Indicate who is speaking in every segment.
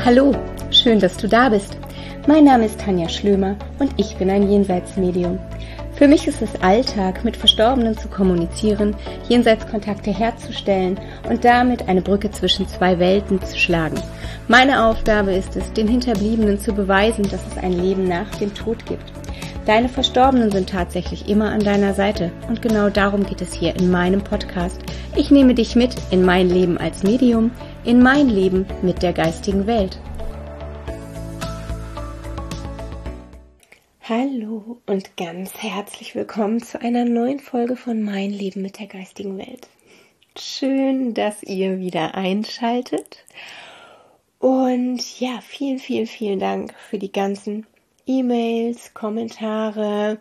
Speaker 1: Hallo, schön, dass du da bist. Mein Name ist Tanja Schlömer und ich bin ein Jenseitsmedium. Für mich ist es Alltag, mit Verstorbenen zu kommunizieren, Jenseitskontakte herzustellen und damit eine Brücke zwischen zwei Welten zu schlagen. Meine Aufgabe ist es, den Hinterbliebenen zu beweisen, dass es ein Leben nach dem Tod gibt. Deine Verstorbenen sind tatsächlich immer an deiner Seite und genau darum geht es hier in meinem Podcast. Ich nehme dich mit in mein Leben als Medium, in mein Leben mit der geistigen Welt. Hallo und ganz herzlich willkommen zu einer neuen Folge von Mein Leben mit der geistigen Welt. Schön, dass ihr wieder einschaltet. Und ja, vielen Dank für die ganzen E-Mails, Kommentare,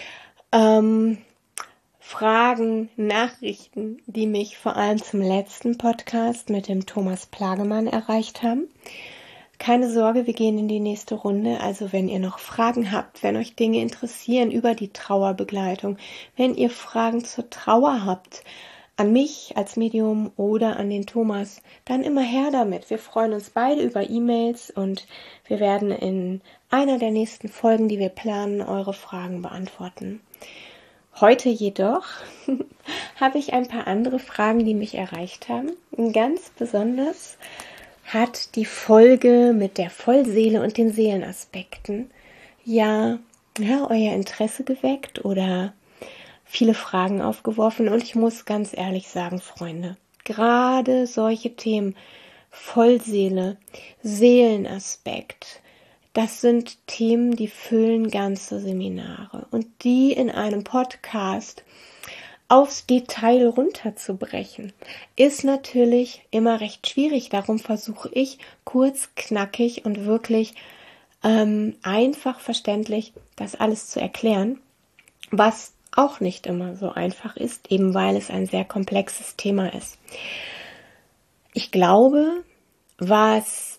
Speaker 1: Fragen, Nachrichten, die mich vor allem zum letzten Podcast mit dem Thomas Plagemann erreicht haben. Keine Sorge, wir gehen in die nächste Runde. Also wenn ihr noch Fragen habt, wenn euch Dinge interessieren über die Trauerbegleitung, wenn ihr Fragen zur Trauer habt, an mich als Medium oder an den Thomas, dann immer her damit. Wir freuen uns beide über E-Mails und wir werden in einer der nächsten Folgen, die wir planen, eure Fragen beantworten. Heute jedoch habe ich ein paar andere Fragen, die mich erreicht haben. Ganz besonders hat die Folge mit der Vollseele und den Seelenaspekten ja euer Interesse geweckt oder viele Fragen aufgeworfen. Und ich muss ganz ehrlich sagen, Freunde, gerade solche Themen, Vollseele, Seelenaspekt, das sind Themen, die füllen ganze Seminare. Und die in einem Podcast aufs Detail runterzubrechen, ist natürlich immer recht schwierig. Darum versuche ich kurz, knackig und wirklich einfach verständlich das alles zu erklären, was auch nicht immer so einfach ist, eben weil es ein sehr komplexes Thema ist. Ich glaube, was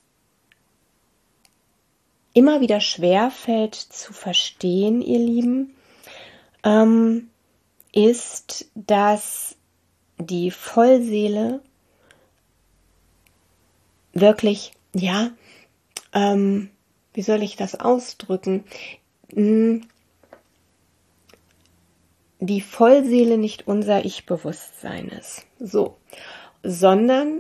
Speaker 1: immer wieder schwer fällt zu verstehen, ihr Lieben, ist, dass die Vollseele wirklich, wie soll ich das ausdrücken? Die Vollseele nicht unser Ich-Bewusstsein ist, sondern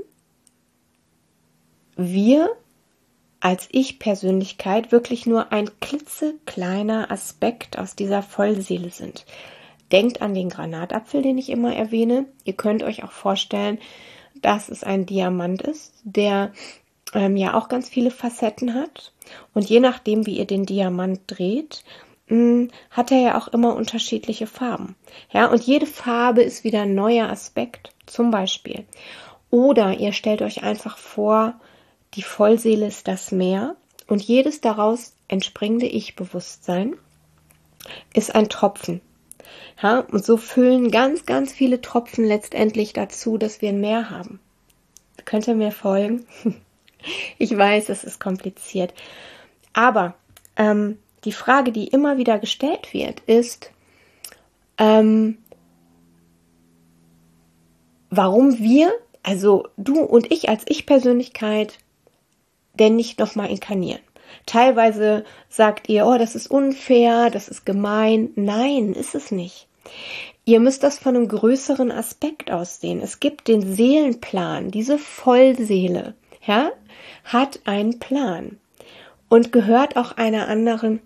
Speaker 1: wir als Ich-Persönlichkeit wirklich nur ein klitzekleiner Aspekt aus dieser Vollseele sind. Denkt an den Granatapfel, den ich immer erwähne. Ihr könnt euch auch vorstellen, dass es ein Diamant ist, der auch ganz viele Facetten hat. Und je nachdem, wie ihr den Diamant dreht, hat er ja auch immer unterschiedliche Farben. Ja, und jede Farbe ist wieder ein neuer Aspekt, zum Beispiel. Oder ihr stellt euch einfach vor, die Vollseele ist das Meer und jedes daraus entspringende Ich-Bewusstsein ist ein Tropfen. Ja, und so füllen ganz viele Tropfen letztendlich dazu, dass wir ein Meer haben. Könnt ihr mir folgen? Ich weiß, es ist kompliziert. Aber die Frage, die immer wieder gestellt wird, ist, warum wir, also du und ich als Ich-Persönlichkeit, denn nicht nochmal inkarnieren. Teilweise sagt ihr, oh, das ist unfair, das ist gemein. Nein, ist es nicht. Ihr müsst das von einem größeren Aspekt aus sehen. Es gibt den Seelenplan. Diese Vollseele, hat einen Plan und gehört auch einer anderen,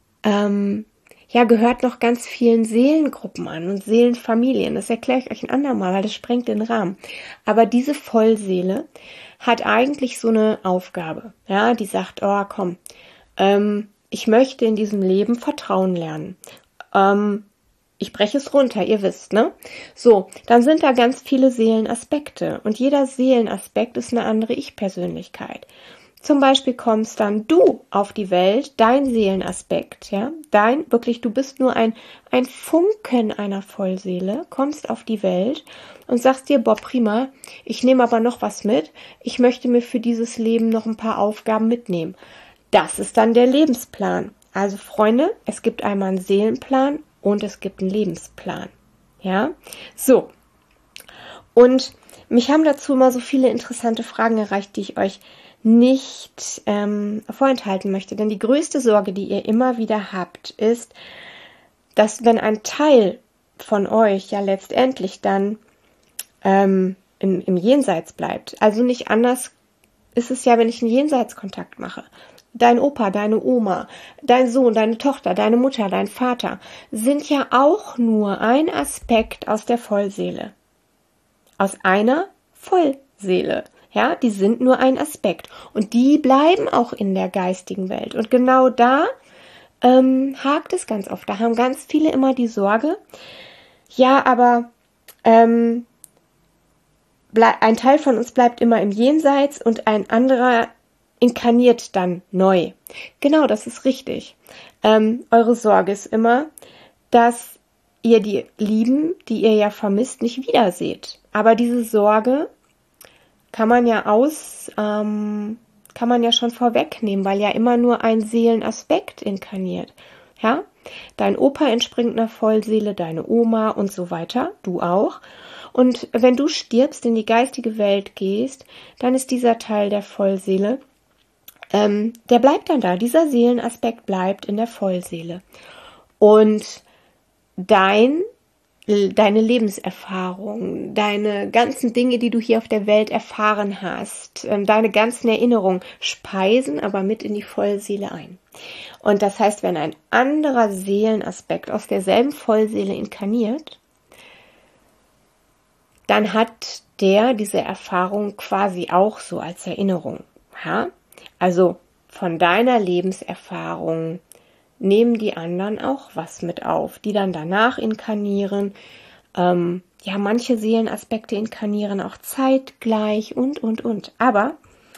Speaker 1: gehört noch ganz vielen Seelengruppen an und Seelenfamilien. Das erkläre ich euch ein andermal, weil das sprengt den Rahmen. Aber diese Vollseele hat eigentlich so eine Aufgabe, die sagt, oh komm, ich möchte in diesem Leben Vertrauen lernen. Ich breche es runter, ihr wisst, ne? So, dann sind da ganz viele Seelenaspekte und jeder Seelenaspekt ist eine andere Ich-Persönlichkeit. Zum Beispiel kommst dann du auf die Welt, dein Seelenaspekt, du bist nur ein Funken einer Vollseele, kommst auf die Welt und sagst dir, boah, prima, ich nehme aber noch was mit, ich möchte mir für dieses Leben noch ein paar Aufgaben mitnehmen. Das ist dann der Lebensplan. Also Freunde, es gibt einmal einen Seelenplan und es gibt einen Lebensplan. Und mich haben dazu immer so viele interessante Fragen erreicht, die ich euch nicht vorenthalten möchte. Denn die größte Sorge, die ihr immer wieder habt, ist, dass wenn ein Teil von euch ja letztendlich dann im Jenseits bleibt, also nicht anders ist es ja, wenn ich einen Jenseitskontakt mache. Dein Opa, deine Oma, dein Sohn, deine Tochter, deine Mutter, dein Vater sind ja auch nur ein Aspekt aus der Vollseele. Aus einer Vollseele. Ja, die sind nur ein Aspekt. Und die bleiben auch in der geistigen Welt. Und genau da hakt es ganz oft. Da haben ganz viele immer die Sorge, ja, aber ein Teil von uns bleibt immer im Jenseits und ein anderer inkarniert dann neu. Genau, das ist richtig. Eure Sorge ist immer, dass ihr die Lieben, die ihr ja vermisst, nicht wiederseht. Aber diese Sorge kann man ja schon vorwegnehmen, weil ja immer nur ein Seelenaspekt inkarniert. Ja? Dein Opa entspringt einer Vollseele, deine Oma und so weiter, du auch. Und wenn du stirbst, in die geistige Welt gehst, dann ist dieser Teil der Vollseele, der bleibt dann da. Dieser Seelenaspekt bleibt in der Vollseele. Und deine Lebenserfahrung, deine ganzen Dinge, die du hier auf der Welt erfahren hast, deine ganzen Erinnerungen speisen aber mit in die Vollseele ein. Und das heißt, wenn ein anderer Seelenaspekt aus derselben Vollseele inkarniert, dann hat der diese Erfahrung quasi auch so als Erinnerung. Ja? Also von deiner Lebenserfahrung nehmen die anderen auch was mit auf, die dann danach inkarnieren. Manche Seelenaspekte inkarnieren auch zeitgleich und. Aber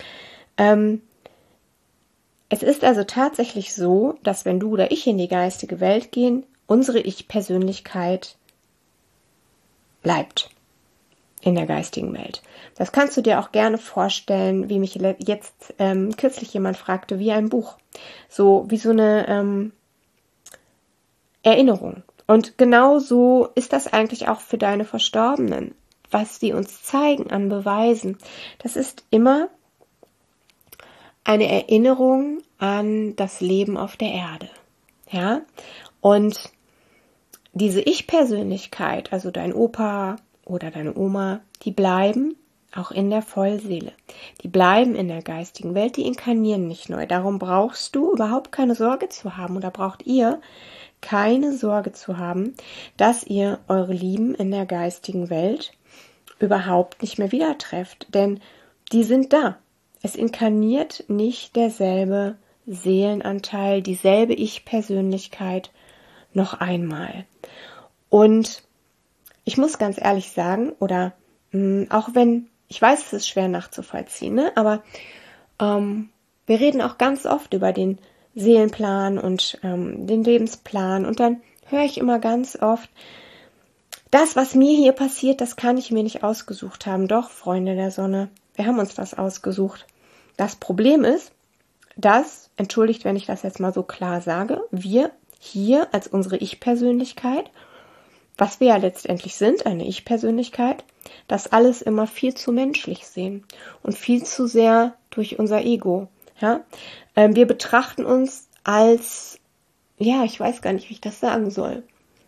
Speaker 1: es ist also tatsächlich so, dass wenn du oder ich in die geistige Welt gehen, unsere Ich-Persönlichkeit bleibt in der geistigen Welt. Das kannst du dir auch gerne vorstellen, wie mich jetzt kürzlich jemand fragte, wie ein Buch. So wie so eine Erinnerung. Und genau so ist das eigentlich auch für deine Verstorbenen, was die uns zeigen an Beweisen. Das ist immer eine Erinnerung an das Leben auf der Erde. Ja? Und diese Ich-Persönlichkeit, also dein Opa oder deine Oma, die bleiben auch in der Vollseele. Die bleiben in der geistigen Welt, die inkarnieren nicht neu. Darum brauchst du überhaupt keine Sorge zu haben oder braucht ihr keine Sorge zu haben, dass ihr eure Lieben in der geistigen Welt überhaupt nicht mehr wieder trefft. Denn die sind da. Es inkarniert nicht derselbe Seelenanteil, dieselbe Ich-Persönlichkeit noch einmal. Und ich muss ganz ehrlich sagen, oder auch wenn, ich weiß, es ist schwer nachzuvollziehen, ne? Aber wir reden auch ganz oft über den Seelenplan und den Lebensplan und dann höre ich immer ganz oft, das, was mir hier passiert, das kann ich mir nicht ausgesucht haben. Doch, Freunde der Sonne, wir haben uns das ausgesucht. Das Problem ist, dass, entschuldigt, wenn ich das jetzt mal so klar sage, wir hier als unsere Ich-Persönlichkeit, was wir ja letztendlich sind, eine Ich-Persönlichkeit, das alles immer viel zu menschlich sehen und viel zu sehr durch unser Ego. Ja? Wir betrachten uns als, ich weiß gar nicht, wie ich das sagen soll.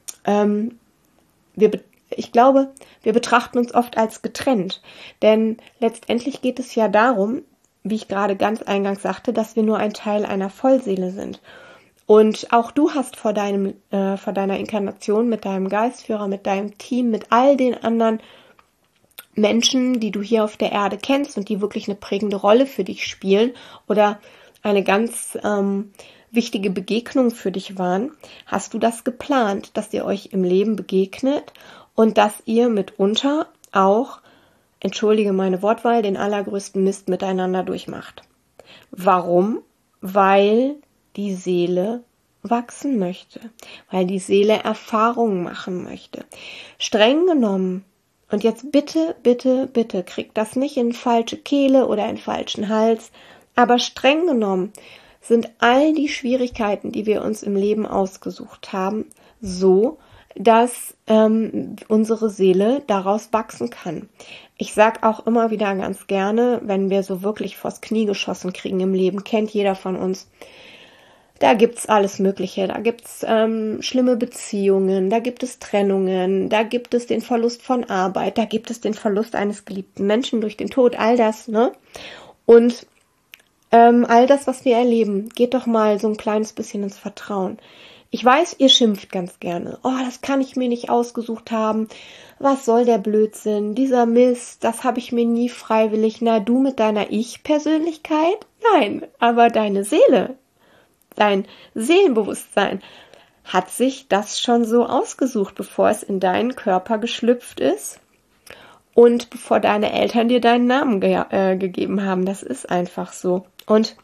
Speaker 1: Ich glaube, wir betrachten uns oft als getrennt, denn letztendlich geht es ja darum, wie ich gerade ganz eingangs sagte, dass wir nur ein Teil einer Vollseele sind. Und auch du hast vor deiner Inkarnation mit deinem Geistführer, mit deinem Team, mit all den anderen Menschen, die du hier auf der Erde kennst und die wirklich eine prägende Rolle für dich spielen oder eine ganz wichtige Begegnung für dich waren, hast du das geplant, dass ihr euch im Leben begegnet und dass ihr mitunter auch, entschuldige meine Wortwahl, den allergrößten Mist miteinander durchmacht. Warum? Weil die Seele wachsen möchte, weil die Seele Erfahrungen machen möchte. Streng genommen, und jetzt bitte, bitte, bitte, kriegt das nicht in falsche Kehle oder in falschen Hals, aber streng genommen sind all die Schwierigkeiten, die wir uns im Leben ausgesucht haben, so, dass unsere Seele daraus wachsen kann. Ich sage auch immer wieder ganz gerne, wenn wir so wirklich vors Knie geschossen kriegen im Leben, kennt jeder von uns, da gibt's alles Mögliche. Da gibt's schlimme Beziehungen, da gibt es Trennungen, da gibt es den Verlust von Arbeit, da gibt es den Verlust eines geliebten Menschen durch den Tod, all das, ne? Und all das, was wir erleben, geht doch mal so ein kleines bisschen ins Vertrauen. Ich weiß, ihr schimpft ganz gerne. Oh, das kann ich mir nicht ausgesucht haben. Was soll der Blödsinn? Dieser Mist, das habe ich mir nie freiwillig. Na, du mit deiner Ich-Persönlichkeit? Nein, aber deine Seele, dein Seelenbewusstsein hat sich das schon so ausgesucht, bevor es in deinen Körper geschlüpft ist und bevor deine Eltern dir deinen Namen gegeben haben. Das ist einfach so. Und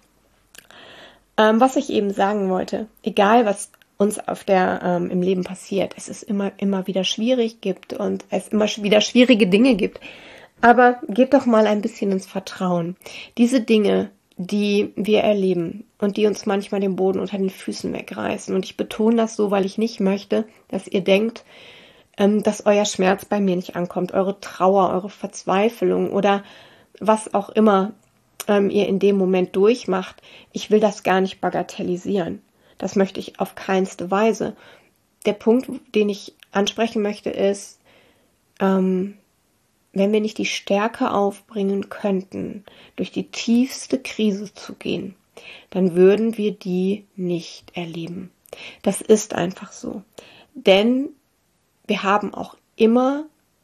Speaker 1: was ich eben sagen wollte, egal was uns im Leben passiert, es ist immer wieder schwierig gibt und es immer wieder schwierige Dinge gibt. Aber geht doch mal ein bisschen ins Vertrauen. Diese Dinge, die wir erleben und die uns manchmal den Boden unter den Füßen wegreißen. Und ich betone das so, weil ich nicht möchte, dass ihr denkt, dass euer Schmerz bei mir nicht ankommt, eure Trauer, eure Verzweiflung oder was auch immer ihr in dem Moment durchmacht. Ich will das gar nicht bagatellisieren. Das möchte ich auf keinste Weise. Der Punkt, den ich ansprechen möchte, ist, wenn wir nicht die Stärke aufbringen könnten, durch die tiefste Krise zu gehen, dann würden wir die nicht erleben. Das ist einfach so. Denn wir haben auch immer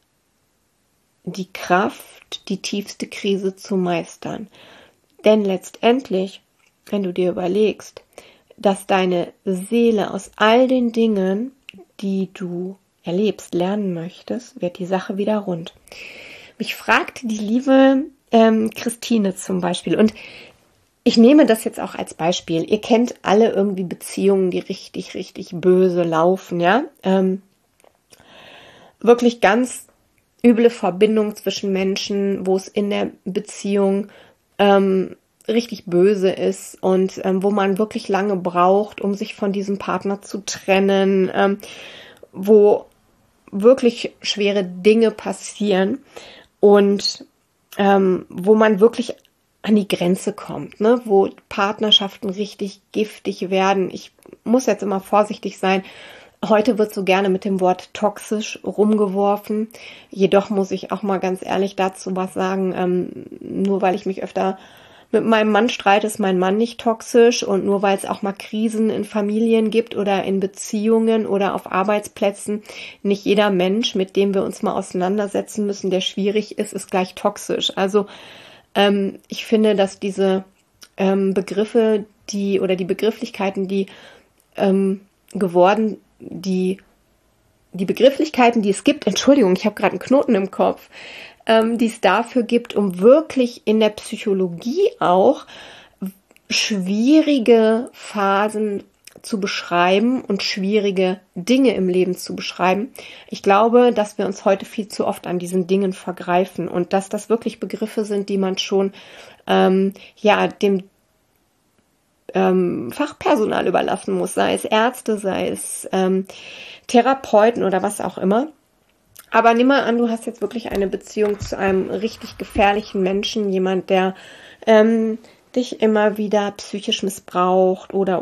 Speaker 1: die Kraft, die tiefste Krise zu meistern. Denn letztendlich, wenn du dir überlegst, dass deine Seele aus all den Dingen, die du erlebst, lernen möchtest, wird die Sache wieder rund. Mich fragte die liebe Christine zum Beispiel, und ich nehme das jetzt auch als Beispiel. Ihr kennt alle irgendwie Beziehungen, die richtig, richtig böse laufen, ja? Wirklich ganz üble Verbindung zwischen Menschen, wo es in der Beziehung richtig böse ist und wo man wirklich lange braucht, um sich von diesem Partner zu trennen, wo wirklich schwere Dinge passieren und wo man wirklich an die Grenze kommt, ne? Wo Partnerschaften richtig giftig werden. Ich muss jetzt immer vorsichtig sein. Heute wird so gerne mit dem Wort toxisch rumgeworfen. Jedoch muss ich auch mal ganz ehrlich dazu was sagen. Nur weil ich mich öfter mit meinem Mann streite, ist mein Mann nicht toxisch. Und nur weil es auch mal Krisen in Familien gibt oder in Beziehungen oder auf Arbeitsplätzen, nicht jeder Mensch, mit dem wir uns mal auseinandersetzen müssen, der schwierig ist, ist gleich toxisch. Also ich finde, dass diese Begriffe, die Begrifflichkeiten, die Begrifflichkeiten, die es gibt, Entschuldigung, ich habe gerade einen Knoten im Kopf, die es dafür gibt, um wirklich in der Psychologie auch schwierige Phasen zu beschreiben und schwierige Dinge im Leben zu beschreiben. Ich glaube, dass wir uns heute viel zu oft an diesen Dingen vergreifen und dass das wirklich Begriffe sind, die man schon dem Fachpersonal überlassen muss, sei es Ärzte, sei es Therapeuten oder was auch immer. Aber nimm mal an, du hast jetzt wirklich eine Beziehung zu einem richtig gefährlichen Menschen, jemand, der dich immer wieder psychisch missbraucht oder.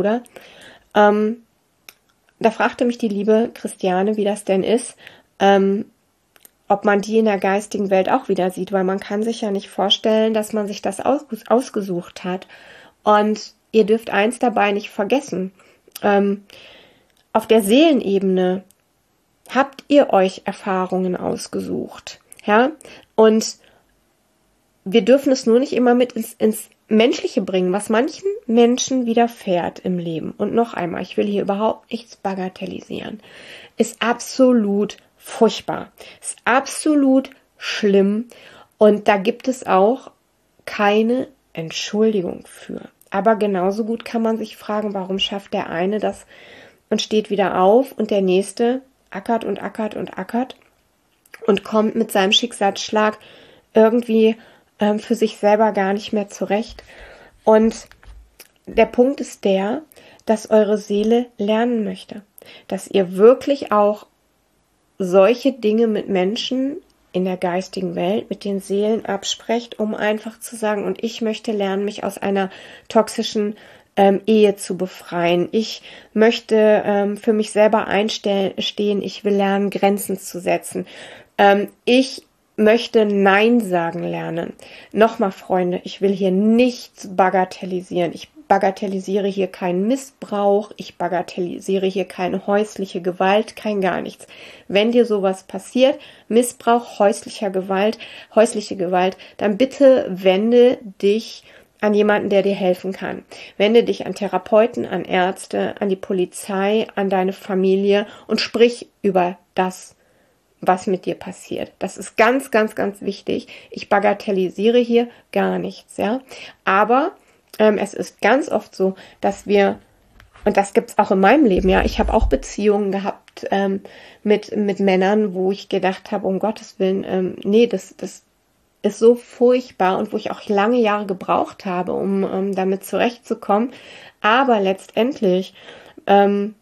Speaker 1: Da fragte mich die liebe Christiane, wie das denn ist, ob man die in der geistigen Welt auch wieder sieht, weil man kann sich ja nicht vorstellen, dass man sich das ausgesucht hat. Und ihr dürft eins dabei nicht vergessen. Auf der Seelenebene habt ihr euch Erfahrungen ausgesucht. Ja? Und wir dürfen es nur nicht immer mit ins Menschliche bringen, was manchen Menschen widerfährt im Leben. Und noch einmal, ich will hier überhaupt nichts bagatellisieren. Ist absolut furchtbar. Ist absolut schlimm. Und da gibt es auch keine Entschuldigung für. Aber genauso gut kann man sich fragen, warum schafft der eine das und steht wieder auf und der nächste ackert und ackert und ackert und kommt mit seinem Schicksalsschlag irgendwie für sich selber gar nicht mehr zurecht. Und der Punkt ist der, dass eure Seele lernen möchte. dass ihr wirklich auch solche Dinge mit Menschen in der geistigen Welt, mit den Seelen absprecht, um einfach zu sagen, und ich möchte lernen, mich aus einer toxischen Ehe zu befreien. Ich möchte für mich selber einstehen, ich will lernen, Grenzen zu setzen. Ich möchte Nein sagen lernen. Nochmal, Freunde, ich will hier nichts bagatellisieren. Ich bagatellisiere hier keinen Missbrauch, ich bagatellisiere hier keine häusliche Gewalt, kein gar nichts. Wenn dir sowas passiert, Missbrauch, häusliche Gewalt, dann bitte wende dich an jemanden, der dir helfen kann. Wende dich an Therapeuten, an Ärzte, an die Polizei, an deine Familie und sprich über das, was mit dir passiert. Das ist ganz, ganz, ganz wichtig. Ich bagatellisiere hier gar nichts, ja. Aber es ist ganz oft so, dass wir, und das gibt's auch in meinem Leben, ja, ich habe auch Beziehungen gehabt mit Männern, wo ich gedacht habe, um Gottes Willen, nee, das ist so furchtbar und wo ich auch lange Jahre gebraucht habe, um damit zurechtzukommen. Aber letztendlich habe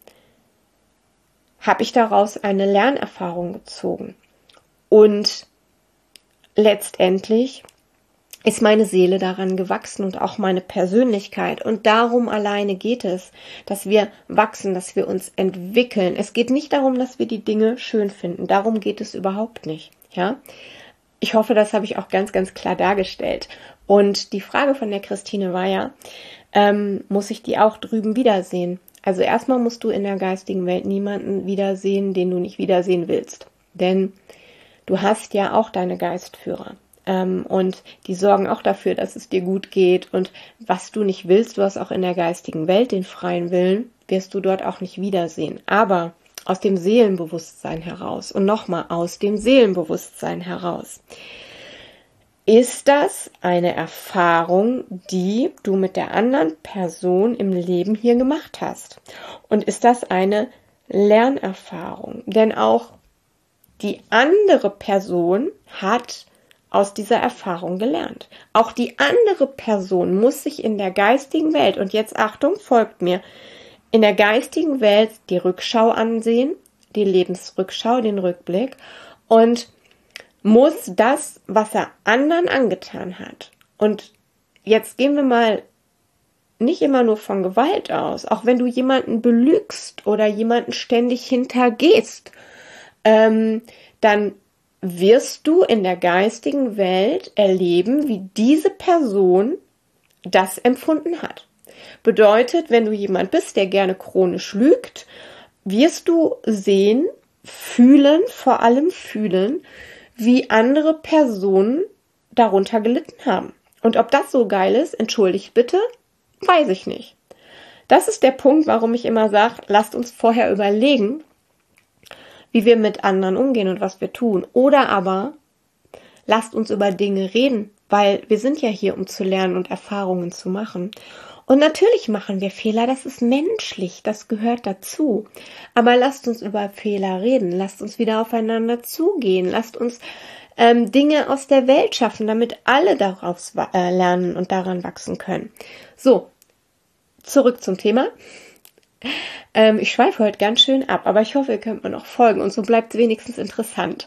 Speaker 1: ich daraus eine Lernerfahrung gezogen. Und letztendlich ist meine Seele daran gewachsen und auch meine Persönlichkeit. Und darum alleine geht es, dass wir wachsen, dass wir uns entwickeln. Es geht nicht darum, dass wir die Dinge schön finden. Darum geht es überhaupt nicht. Ja? Ich hoffe, das habe ich auch ganz, ganz klar dargestellt. Und die Frage von der Christine war ja, muss ich die auch drüben wiedersehen? Also erstmal musst du in der geistigen Welt niemanden wiedersehen, den du nicht wiedersehen willst. Denn du hast ja auch deine Geistführer. Und die sorgen auch dafür, dass es dir gut geht. Und was du nicht willst, du hast auch in der geistigen Welt den freien Willen, wirst du dort auch nicht wiedersehen. Aber aus dem Seelenbewusstsein heraus und nochmal aus dem Seelenbewusstsein heraus ist das eine Erfahrung, die du mit der anderen Person im Leben hier gemacht hast. Und ist das eine Lernerfahrung? Denn auch die andere Person hat aus dieser Erfahrung gelernt. Auch die andere Person muss sich in der geistigen Welt, und jetzt Achtung, folgt mir, in der geistigen Welt die Rückschau ansehen, die Lebensrückschau, den Rückblick, und muss das, was er anderen angetan hat. Und jetzt gehen wir mal nicht immer nur von Gewalt aus, auch wenn du jemanden belügst oder jemanden ständig hintergehst, dann wirst du in der geistigen Welt erleben, wie diese Person das empfunden hat. Bedeutet, wenn du jemand bist, der gerne chronisch lügt, wirst du sehen, fühlen, vor allem fühlen, wie andere Personen darunter gelitten haben. Und ob das so geil ist, entschuldigt bitte, weiß ich nicht. Das ist der Punkt, warum ich immer sage, lasst uns vorher überlegen, wie wir mit anderen umgehen und was wir tun. Oder aber lasst uns über Dinge reden, weil wir sind ja hier, um zu lernen und Erfahrungen zu machen. Und natürlich machen wir Fehler, das ist menschlich, das gehört dazu. Aber lasst uns über Fehler reden, lasst uns wieder aufeinander zugehen, lasst uns Dinge aus der Welt schaffen, damit alle daraus lernen und daran wachsen können. So, zurück zum Thema. Ich schweife heute ganz schön ab, aber ich hoffe, ihr könnt mir noch folgen und so bleibt es wenigstens interessant.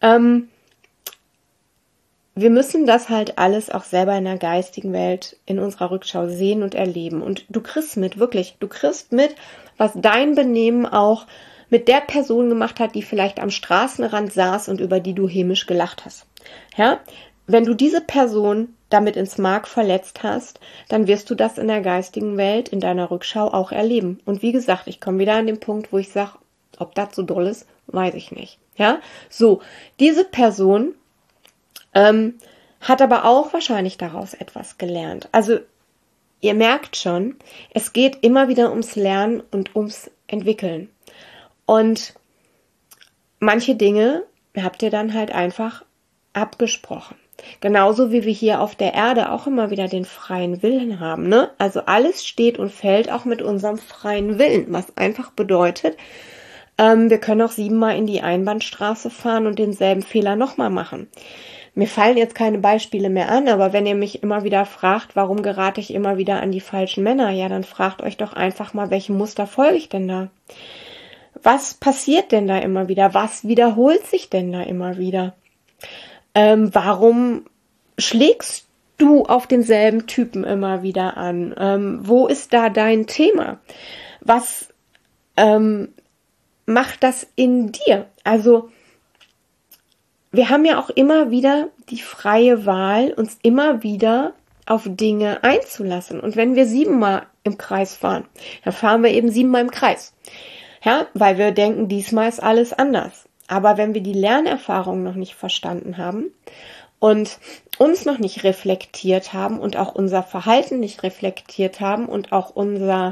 Speaker 1: Wir müssen das halt alles auch selber in der geistigen Welt in unserer Rückschau sehen und erleben. Und du kriegst mit, wirklich, du kriegst mit, was dein Benehmen auch mit der Person gemacht hat, die vielleicht am Straßenrand saß und über die du hämisch gelacht hast. Ja? Wenn du diese Person damit ins Mark verletzt hast, dann wirst du das in der geistigen Welt, in deiner Rückschau auch erleben. Und wie gesagt, ich komme wieder an den Punkt, wo ich sage, ob das so doll ist, weiß ich nicht. Ja? So, diese Person hat aber auch wahrscheinlich daraus etwas gelernt. Also ihr merkt schon, es geht immer wieder ums Lernen und ums Entwickeln. Und manche Dinge habt ihr dann halt einfach abgesprochen. Genauso wie wir hier auf der Erde auch immer wieder den freien Willen haben, ne? Also alles steht und fällt auch mit unserem freien Willen, was einfach bedeutet, wir können auch 7-mal in die Einbahnstraße fahren und denselben Fehler nochmal machen. Mir fallen jetzt keine Beispiele mehr an, aber wenn ihr mich immer wieder fragt, warum gerate ich immer wieder an die falschen Männer, ja, dann fragt euch doch einfach mal, welchem Muster folge ich denn da? Was passiert denn da immer wieder? Was wiederholt sich denn da immer wieder? Warum schlägst du auf denselben Typen immer wieder an? Wo ist da dein Thema? Was macht das in dir? Also wir haben ja auch immer wieder die freie Wahl, uns immer wieder auf Dinge einzulassen. Und wenn wir 7-mal im Kreis fahren, dann fahren wir eben 7-mal im Kreis. Ja, weil wir denken, diesmal ist alles anders. Aber wenn wir die Lernerfahrung noch nicht verstanden haben und uns noch nicht reflektiert haben und auch unser Verhalten nicht reflektiert haben und auch unser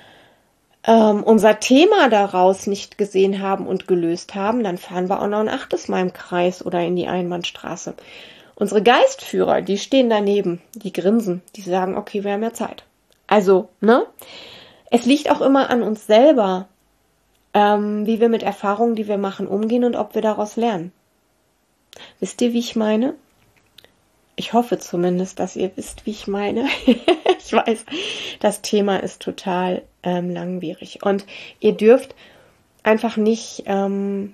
Speaker 1: Thema daraus nicht gesehen haben und gelöst haben, dann fahren wir auch noch ein 8. Mal im Kreis oder in die Einbahnstraße. Unsere Geistführer, die stehen daneben, die grinsen, die sagen, okay, wir haben ja Zeit. Also, ne? Es liegt auch immer an uns selber, wie wir mit Erfahrungen, die wir machen, umgehen und ob wir daraus lernen. Wisst ihr, wie ich meine? Ich hoffe zumindest, dass ihr wisst, wie ich meine. Ich weiß, das Thema ist total langwierig. Und ihr dürft einfach nicht, wie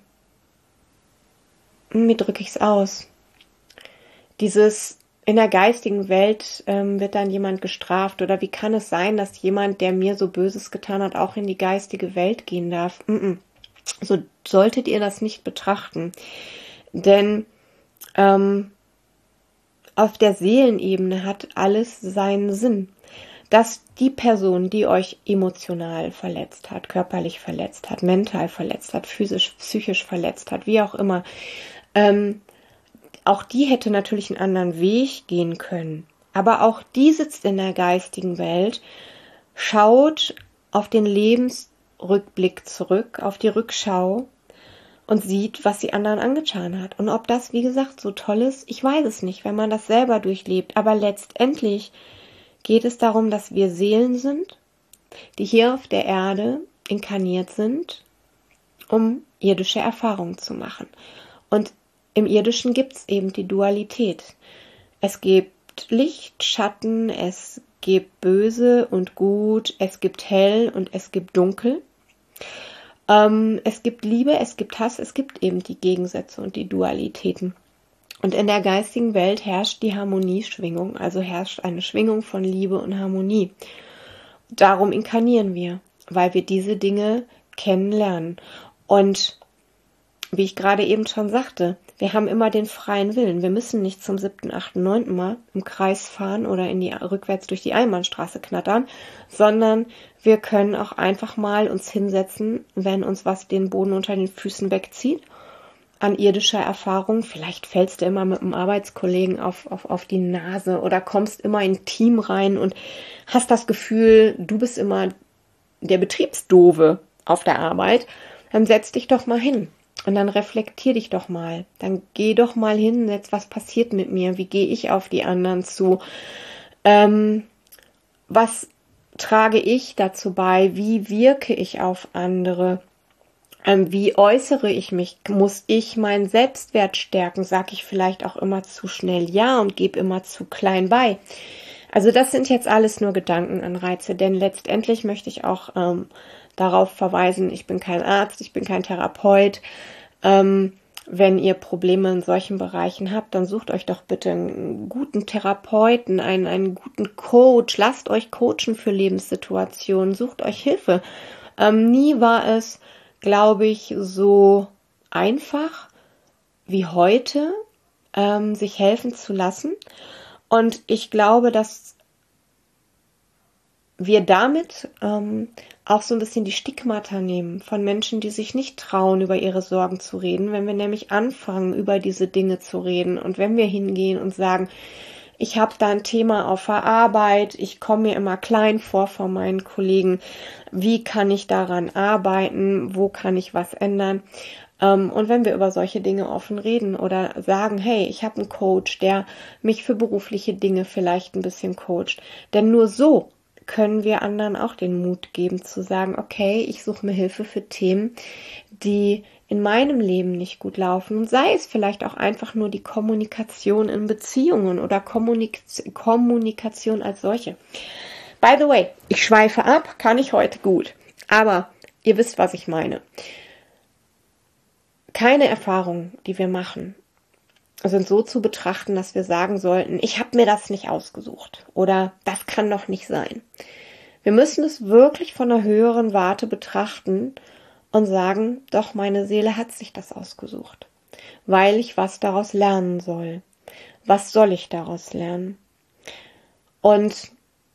Speaker 1: drücke ich es aus? Dieses in der geistigen Welt wird dann jemand gestraft. Oder wie kann es sein, dass jemand, der mir so Böses getan hat, auch in die geistige Welt gehen darf? So solltet ihr das nicht betrachten. Denn auf der Seelenebene hat alles seinen Sinn. Dass die Person, die euch emotional verletzt hat, körperlich verletzt hat, mental verletzt hat, physisch, psychisch verletzt hat, wie auch immer, auch die hätte natürlich einen anderen Weg gehen können. Aber auch die sitzt in der geistigen Welt, schaut auf den Lebensrückblick zurück, auf die Rückschau und sieht, was sie anderen angetan hat. Und ob das, wie gesagt, so toll ist, ich weiß es nicht, wenn man das selber durchlebt. Aber letztendlich geht es darum, dass wir Seelen sind, die hier auf der Erde inkarniert sind, um irdische Erfahrungen zu machen. Und im Irdischen gibt es eben die Dualität. Es gibt Licht, Schatten, es gibt Böse und Gut, es gibt Hell und es gibt Dunkel. Es gibt Liebe, es gibt Hass, es gibt eben die Gegensätze und die Dualitäten. Und in der geistigen Welt herrscht die Harmonieschwingung, also herrscht eine Schwingung von Liebe und Harmonie. Darum inkarnieren wir, weil wir diese Dinge kennenlernen. Und wie ich gerade eben schon sagte, wir haben immer den freien Willen. Wir müssen nicht zum 7., 8., 9. Mal im Kreis fahren oder rückwärts durch die Einbahnstraße knattern, sondern wir können auch einfach mal uns hinsetzen, wenn uns was den Boden unter den Füßen wegzieht, an irdischer Erfahrung. Vielleicht fällst du immer mit einem Arbeitskollegen auf die Nase oder kommst immer in ein Team rein und hast das Gefühl, du bist immer der Betriebsdoofe auf der Arbeit. Dann setz dich doch mal hin. Und dann reflektier dich doch mal. Dann geh doch mal hin, jetzt was passiert mit mir? Wie gehe ich auf die anderen zu? Was trage ich dazu bei? Wie wirke ich auf andere? Wie äußere ich mich? Muss ich meinen Selbstwert stärken? Sag ich vielleicht auch immer zu schnell ja und gebe immer zu klein bei? Also das sind jetzt alles nur Gedankenanreize, denn letztendlich möchte ich auch darauf verweisen, ich bin kein Arzt, ich bin kein Therapeut. Wenn ihr Probleme in solchen Bereichen habt, dann sucht euch doch bitte einen guten Therapeuten, einen guten Coach, lasst euch coachen für Lebenssituationen, sucht euch Hilfe. Nie war es, glaube ich, so einfach wie heute, sich helfen zu lassen. Und ich glaube, dass wir damit auch so ein bisschen die Stigmata nehmen von Menschen, die sich nicht trauen, über ihre Sorgen zu reden. Wenn wir nämlich anfangen, über diese Dinge zu reden und wenn wir hingehen und sagen, ich habe da ein Thema auf der Arbeit, ich komme mir immer klein vor von meinen Kollegen, wie kann ich daran arbeiten, wo kann ich was ändern? Und wenn wir über solche Dinge offen reden oder sagen, hey, ich habe einen Coach, der mich für berufliche Dinge vielleicht ein bisschen coacht, denn nur so können wir anderen auch den Mut geben zu sagen, okay, ich suche mir Hilfe für Themen, die in meinem Leben nicht gut laufen und sei es vielleicht auch einfach nur die Kommunikation in Beziehungen oder Kommunikation als solche. By the way, ich schweife ab, kann ich heute gut, aber ihr wisst, was ich meine. Keine Erfahrungen, die wir machen, sind so zu betrachten, dass wir sagen sollten, ich habe mir das nicht ausgesucht oder das kann doch nicht sein. Wir müssen es wirklich von einer höheren Warte betrachten und sagen, doch, meine Seele hat sich das ausgesucht, weil ich was daraus lernen soll. Was soll ich daraus lernen? Und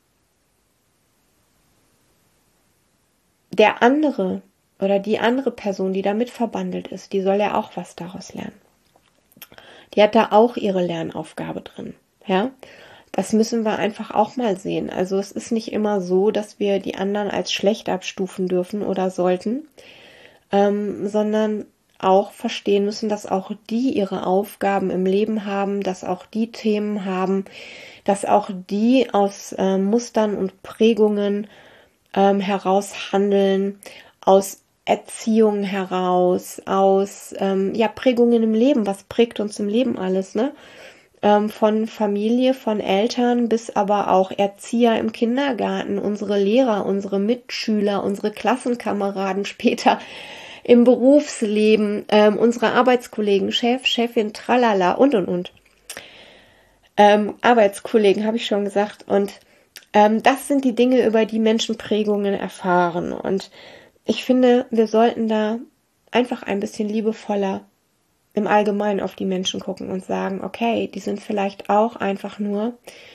Speaker 1: der andere oder die andere Person, die damit verbandelt ist, die soll ja auch was daraus lernen. Die hat da auch ihre Lernaufgabe drin. Ja, das müssen wir einfach auch mal sehen. Also es ist nicht immer so, dass wir die anderen als schlecht abstufen dürfen oder sollten, sondern auch verstehen müssen, dass auch die ihre Aufgaben im Leben haben, dass auch die Themen haben, dass auch die aus Mustern und Prägungen heraus handeln, aus Erziehung heraus, aus Prägungen im Leben. Was prägt uns im Leben alles, ne? Von Familie, von Eltern bis aber auch Erzieher im Kindergarten, unsere Lehrer, unsere Mitschüler, unsere Klassenkameraden später im Berufsleben, unsere Arbeitskollegen, Chef, Chefin, tralala und. Arbeitskollegen, habe ich schon gesagt. Und das sind die Dinge, über die Menschen Prägungen erfahren. Und ich finde, wir sollten da einfach ein bisschen liebevoller im Allgemeinen auf die Menschen gucken und sagen, okay, die sind vielleicht auch einfach nur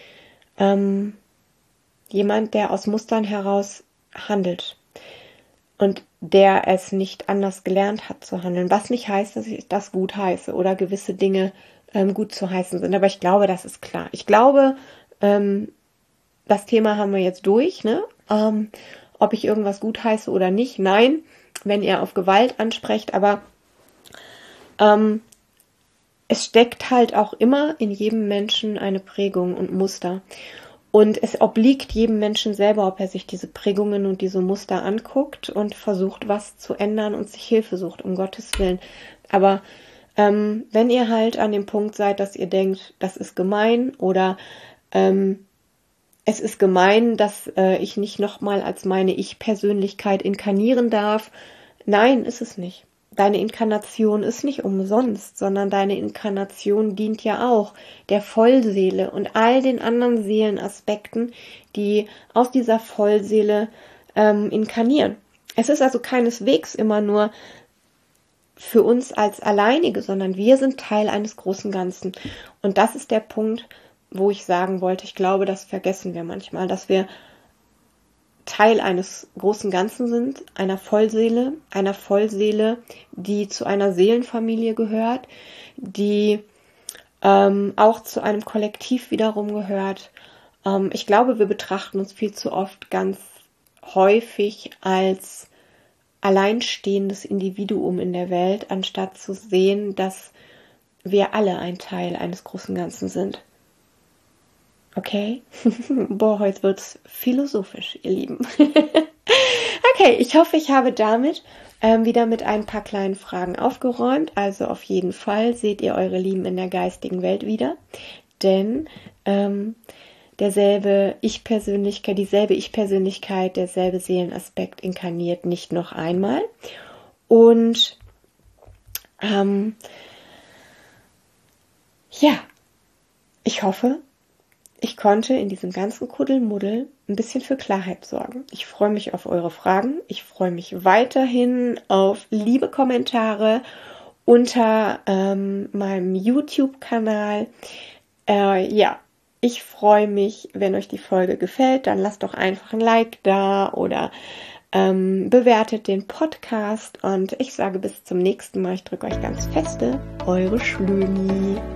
Speaker 1: jemand, der aus Mustern heraus handelt und der es nicht anders gelernt hat zu handeln. Was nicht heißt, dass ich das gut heiße oder gewisse Dinge gut zu heißen sind. Aber ich glaube, das ist klar. Ich glaube, das Thema haben wir jetzt durch, ne? Ob ich irgendwas gut heiße oder nicht. Nein, wenn ihr auf Gewalt ansprecht, aber es steckt halt auch immer in jedem Menschen eine Prägung und Muster. Und es obliegt jedem Menschen selber, ob er sich diese Prägungen und diese Muster anguckt und versucht, was zu ändern und sich Hilfe sucht, um Gottes Willen. Aber wenn ihr halt an dem Punkt seid, dass ihr denkt, das ist gemein oder es ist gemein, dass ich nicht nochmal als meine Ich-Persönlichkeit inkarnieren darf. Nein, ist es nicht. Deine Inkarnation ist nicht umsonst, sondern deine Inkarnation dient ja auch der Vollseele und all den anderen Seelenaspekten, die aus dieser Vollseele inkarnieren. Es ist also keineswegs immer nur für uns als Alleinige, sondern wir sind Teil eines großen Ganzen. Und das ist der Punkt, wo ich sagen wollte, ich glaube, das vergessen wir manchmal, dass wir Teil eines großen Ganzen sind, einer Vollseele, die zu einer Seelenfamilie gehört, die auch zu einem Kollektiv wiederum gehört. Ich glaube, wir betrachten uns viel zu oft ganz häufig als alleinstehendes Individuum in der Welt, anstatt zu sehen, dass wir alle ein Teil eines großen Ganzen sind. Okay? Boah, heute wird's philosophisch, ihr Lieben. Okay, ich hoffe, ich habe damit wieder mit ein paar kleinen Fragen aufgeräumt. Also auf jeden Fall seht ihr eure Lieben in der geistigen Welt wieder. Denn dieselbe Ich-Persönlichkeit, derselbe Seelenaspekt inkarniert nicht noch einmal. Und ich hoffe, ich konnte in diesem ganzen Kuddelmuddel ein bisschen für Klarheit sorgen. Ich freue mich auf eure Fragen. Ich freue mich weiterhin auf liebe Kommentare unter meinem YouTube-Kanal. Ich freue mich, wenn euch die Folge gefällt. Dann lasst doch einfach ein Like da oder bewertet den Podcast. Und ich sage bis zum nächsten Mal. Ich drücke euch ganz feste. Eure Schlömi.